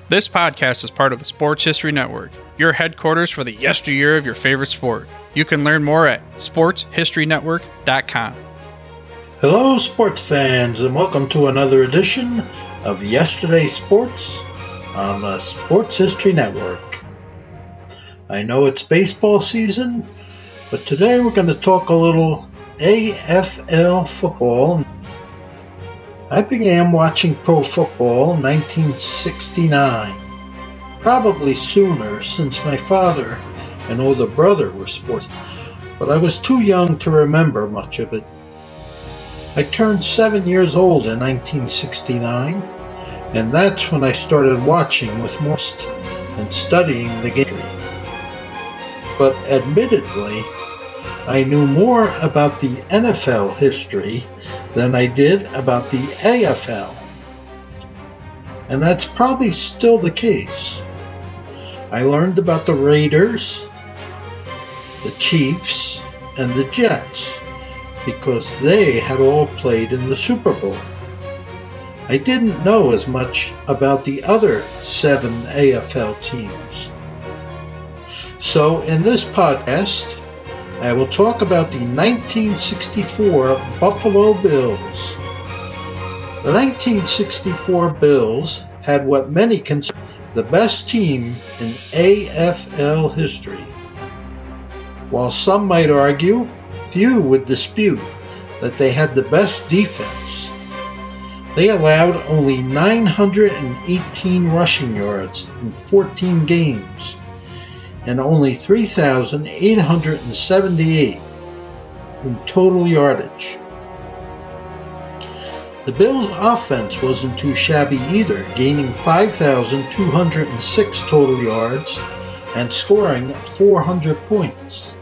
This podcast is part of the Sports History Network, your headquarters for the yesteryear of your favorite sport. You can learn more at sportshistorynetwork.com. Hello, sports fans, and welcome to another edition of Yesterday Sports on the Sports History Network. I know it's baseball season, but today we're going to talk a little AFL football. I began watching pro football in 1969, probably sooner since my father and older brother were sports, but I was too young to remember much of it. I turned 7 years old in 1969, and that's when I started watching with more and studying the game. But admittedly, I knew more about the NFL history than I did about the AFL. And that's probably still the case. I learned about the Raiders, the Chiefs, and the Jets because they had all played in the Super Bowl. I didn't know as much about the other 7 AFL teams. So in this podcast, I will talk about the 1964 Buffalo Bills. The 1964 Bills had what many consider the best team in AFL history. While some might argue, few would dispute that they had the best defense. They allowed only 918 rushing yards in 14 games and only 3,878 in total yardage. The Bills' offense wasn't too shabby either, gaining 5,206 total yards and scoring 400 points.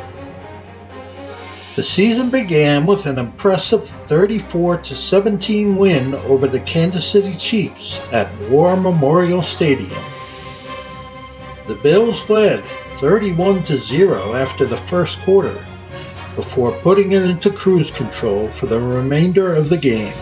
The season began with an impressive 34-17 win over the Kansas City Chiefs at War Memorial Stadium. The Bills led 31-0 after the first quarter, before putting it into cruise control for the remainder of the game.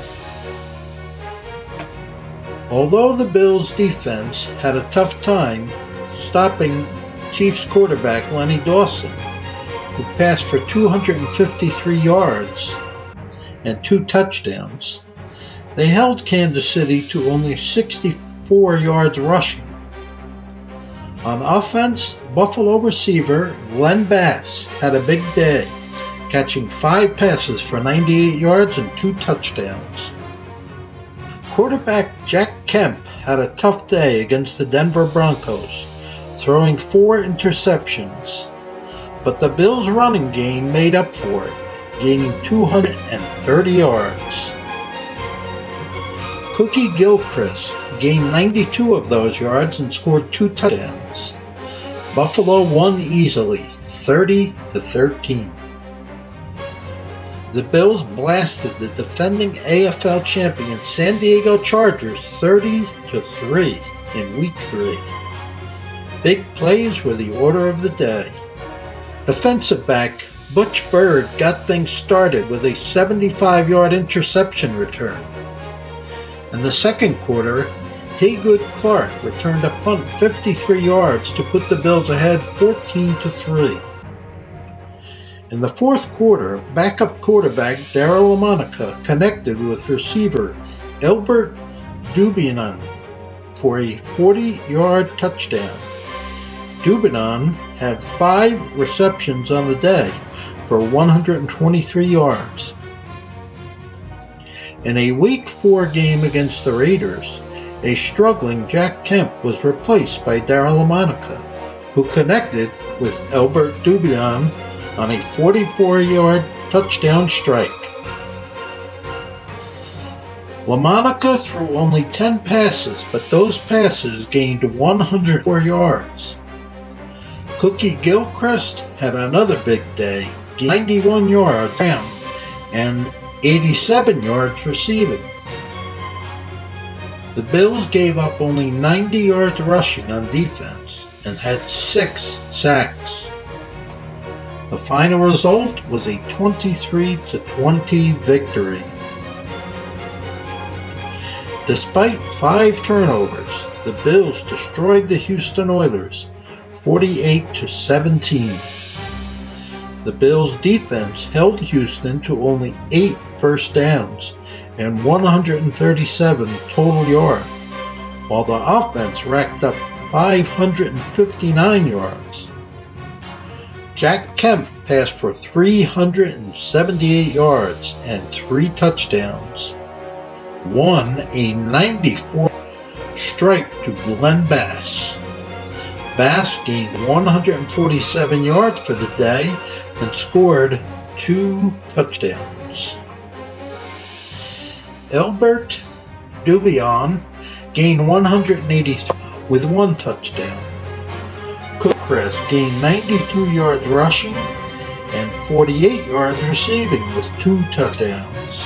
Although the Bills' defense had a tough time stopping Chiefs quarterback Lenny Dawson, who passed for 253 yards and 2 touchdowns, they held Kansas City to only 64 yards rushing. On offense, Buffalo receiver Len Bass had a big day, catching 5 passes for 98 yards and 2 touchdowns. Quarterback Jack Kemp had a tough day against the Denver Broncos, throwing 4 interceptions, but the Bills' running game made up for it, gaining 230 yards. Cookie Gilchrist gained 92 of those yards and scored 2 touchdowns. Buffalo won easily, 30-13. The Bills blasted the defending AFL champion San Diego Chargers 30-3 in Week 3. Big plays were the order of the day. Defensive back Butch Bird got things started with a 75-yard interception return. In the second quarter, Haygood Clark returned a punt 53 yards to put the Bills ahead 14-3. In the fourth quarter, backup quarterback Daryle Lamonica connected with receiver Elbert Dubinon for a 40-yard touchdown. Dubinon had 5 receptions on the day for 123 yards. In a Week 4 game against the Raiders, a struggling Jack Kemp was replaced by Daryle Lamonica, who connected with Elbert Dubinon on a 44-yard touchdown strike. Lamonica threw only 10 passes, but those passes gained 104 yards. Cookie Gilchrist had another big day, 91 yards and 87 yards receiving. The Bills gave up only 90 yards rushing on defense and had 6 sacks. The final result was a 23-20 victory. Despite 5 turnovers, the Bills destroyed the Houston Oilers 48-17. The Bills' defense held Houston to only 8 first downs and 137 total yards, while the offense racked up 559 yards. Jack Kemp passed for 378 yards and 3 touchdowns, won a 94 strike to Glenn Bass. Bass gained 147 yards for the day and scored 2 touchdowns. Albert Dubion gained 183 with 1 touchdown. Cookcrest gained 92 yards rushing and 48 yards receiving with 2 touchdowns.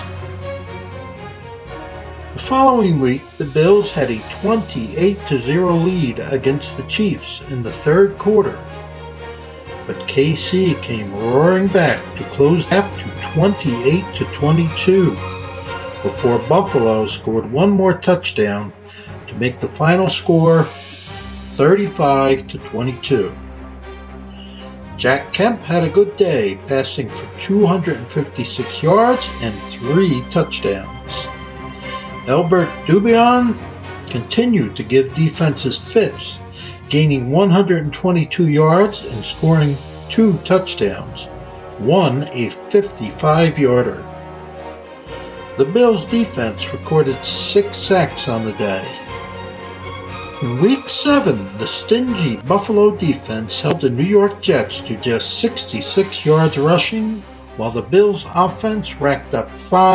The following week, the Bills had a 28-0 lead against the Chiefs in the 3rd quarter, but KC came roaring back to close the gap to 28-22 before Buffalo scored 1 more touchdown to make the final score 35-22. Jack Kemp had a good day, passing for 256 yards and 3 touchdowns. Albert Dubion continued to give defenses fits, gaining 122 yards and scoring 2 touchdowns, won a 55-yarder. The Bills' defense recorded 6 sacks on the day. In Week 7, the stingy Buffalo defense held the New York Jets to just 66 yards rushing, while the Bills' offense racked up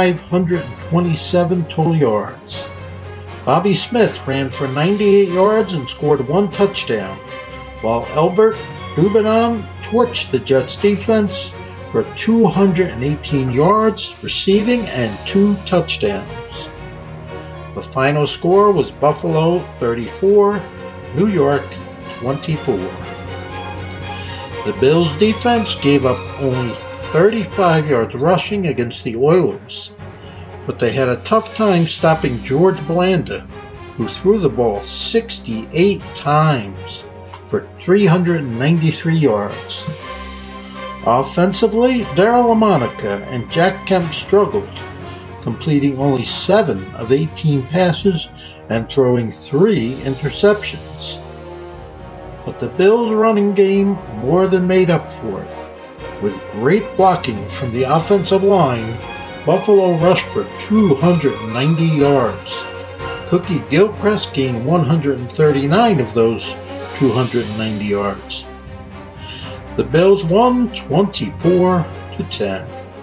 527 total yards. Bobby Smith ran for 98 yards and scored 1 touchdown, while Albert Dubion torched the Jets' defense for 218 yards receiving and 2 touchdowns. The final score was Buffalo 34, New York 24. The Bills' defense gave up only 35 yards rushing against the Oilers, but they had a tough time stopping George Blanda, who threw the ball 68 times for 393 yards. Offensively, Daryle Lamonica and Jack Kemp struggled, completing only 7 of 18 passes and throwing 3 interceptions. But the Bills' running game more than made up for it. With great blocking from the offensive line, Buffalo rushed for 290 yards. Cookie Gilchrist gained 139 of those 290 yards. The Bills won 24-10.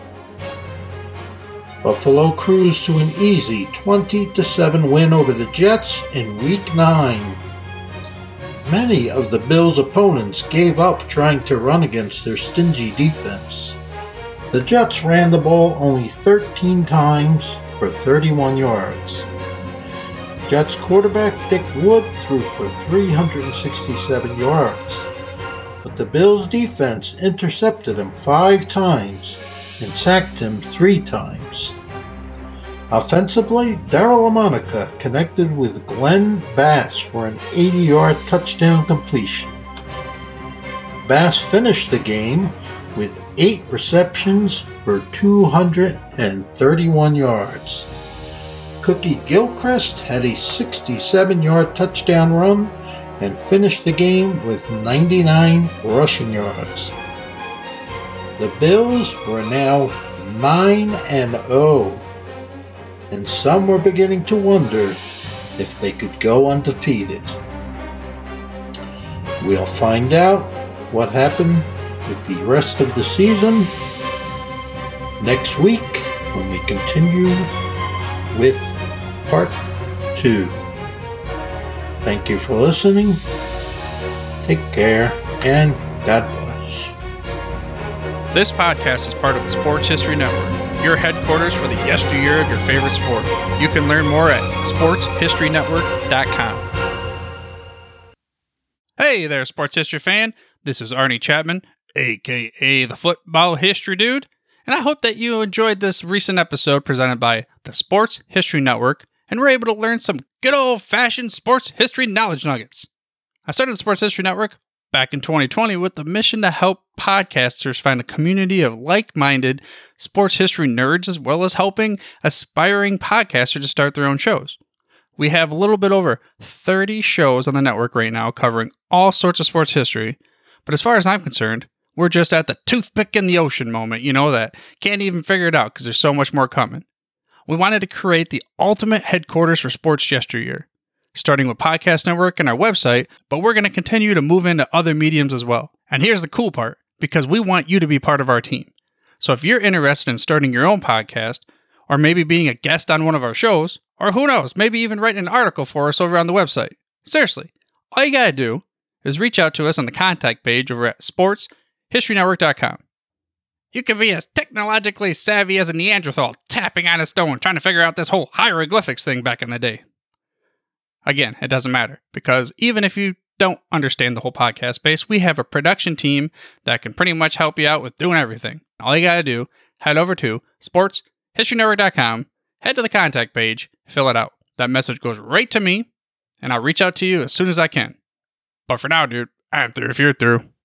Buffalo cruised to an easy 20-7 win over the Jets in Week 9. Many of the Bills' opponents gave up trying to run against their stingy defense. The Jets ran the ball only 13 times for 31 yards. Jets quarterback Dick Wood threw for 367 yards, but the Bills' defense intercepted him 5 times and sacked him 3 times. Offensively, Daryle Lamonica connected with Glenn Bass for an 80-yard touchdown completion. Bass finished the game with 8 receptions for 231 yards. Cookie Gilchrist had a 67-yard touchdown run and finished the game with 99 rushing yards. The Bills were now 9-0. And some were beginning to wonder if they could go undefeated. We'll find out what happened with the rest of the season next week when we continue with Part 2. Thank you for listening. Take care and God bless. This podcast is part of the Sports History Network, your headquarters for the yesteryear of your favorite sport. You can learn more at sportshistorynetwork.com. Hey there, sports history fan. This is Arnie Chapman, aka the Football History Dude, and I hope that you enjoyed this recent episode presented by the Sports History Network and we're able to learn some good old-fashioned sports history knowledge nuggets. I started the Sports History Network back in 2020 with the mission to help podcasters find a community of like-minded sports history nerds, as well as helping aspiring podcasters to start their own shows. We have a little bit over 30 shows on the network right now covering all sorts of sports history, but as far as I'm concerned, we're just at the toothpick in the ocean moment, that can't even figure it out because there's so much more coming. We wanted to create the ultimate headquarters for sports yesteryear, starting with Podcast Network and our website, but we're going to continue to move into other mediums as well. And here's the cool part, because we want you to be part of our team. So if you're interested in starting your own podcast, or maybe being a guest on one of our shows, or who knows, maybe even writing an article for us over on the website. Seriously, all you gotta do is reach out to us on the contact page over at sportshistorynetwork.com. You can be as technologically savvy as a Neanderthal tapping on a stone trying to figure out this whole hieroglyphics thing back in the day. Again, it doesn't matter, because even if you don't understand the whole podcast space, we have a production team that can pretty much help you out with doing everything. All you gotta do, head over to sportshistorynetwork.com, head to the contact page, fill it out. That message goes right to me, and I'll reach out to you as soon as I can. But for now, dude, I'm through if you're through.